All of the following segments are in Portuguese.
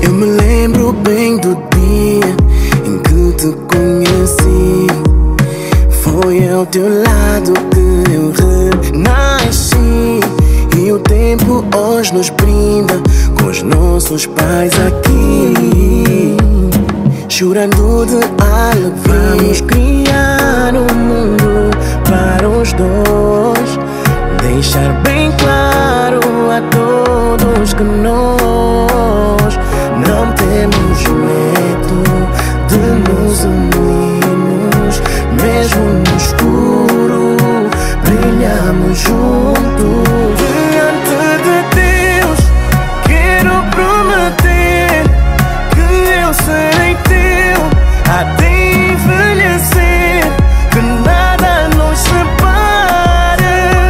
Eu me lembro bem do dia em que te conheci. Foi ao teu lado que eu renasci. E o tempo hoje nos brinda com os nossos pais aqui, chorando de alegria. Vamos criar um mundo para os dois, deixar bem claro a todos que nós não temos medo de nos unirmos. Mesmo no escuro, brilhamos juntos. Diante de Deus, quero prometer que eu serei teu até envelhecer, que nada nos separe,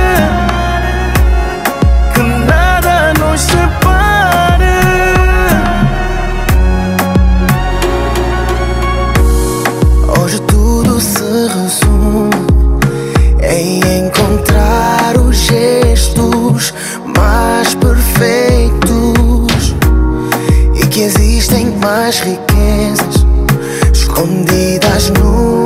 que nada nos separe. Hoje tudo se resume em encontrar os gestos mais perfeitos, e que existem mais riquezas escondidas no